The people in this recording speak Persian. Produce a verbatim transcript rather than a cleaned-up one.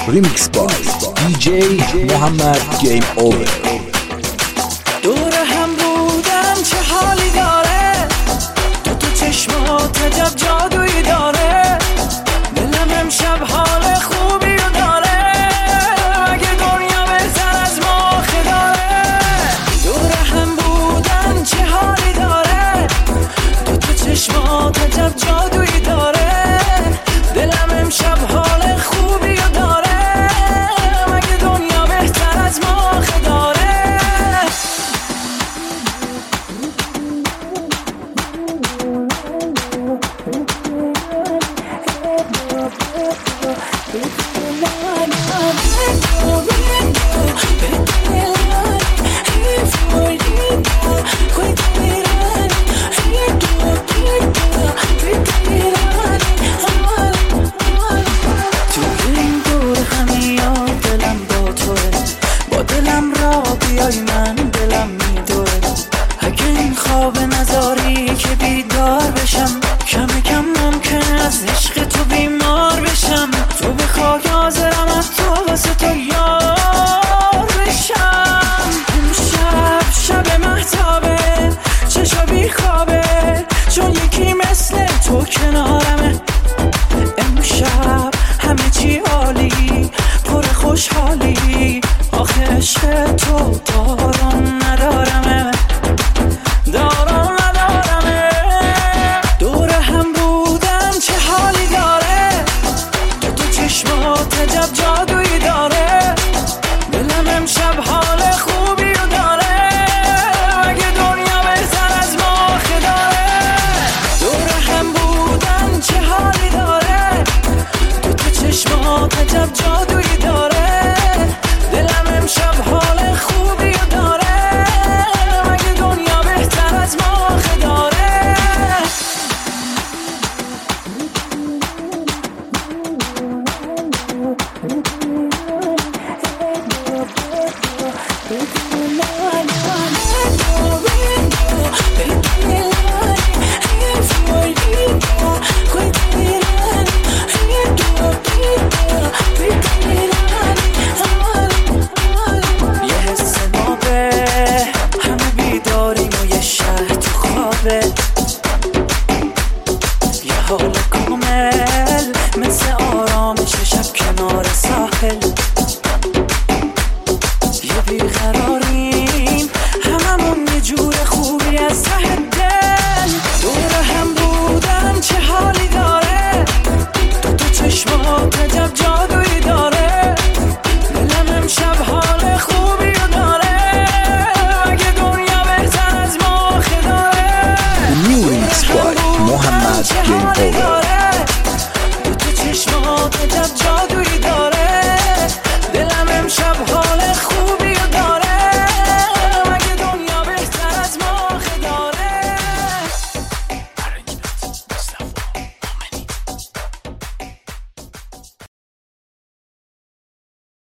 Remix by دی جی محمد گیم اوور. دور هم بودم چه حالی داره، تو تو چشمات عجب جادویی داره، دلم امشب حال خوبی رو داره، مگه دنیا بهتر از ما داره. دور هم بودم چه حالی داره، تو تو چشمات عجب جادویی داره، دلم امشب حال خوبی رو داره، مگه دنیا بهتر از ما داره. بیای من دلم میدوه، اگه این خواب نذاری که بیدار بشم، کم کم ممکنه از عشق تو بیمار بشم، تو بخوای حاضرم از تو واسه تو یار بشم. امشب شب مهتابه، چشا بی خوابه، چون یکی مثل تو کنارمه. امشب همه چی عالی، پر خوشحالی، آخه عشق تو دارم ندارمه، دارم ندارمه. دور هم بودم چه حالی داره، تو تو چشمات عجب جادویی داره، دلم امشب حال خوبی رو داره، مگه دنیا بهتر از ما داره. دور هم بودم چه حالی داره، تو تو چشمات عجب جادویی داره، دلم امشب حال خوبی رو داره، مگه دنیا بهتر از ما داره. یه حال کامل مثل آرامش شب کنار ساحل، یه بیقراریم هممون یه جور خوبی از ته دل. دور هم بودم چه حالی داره، تو تو چشمات عجب جادویی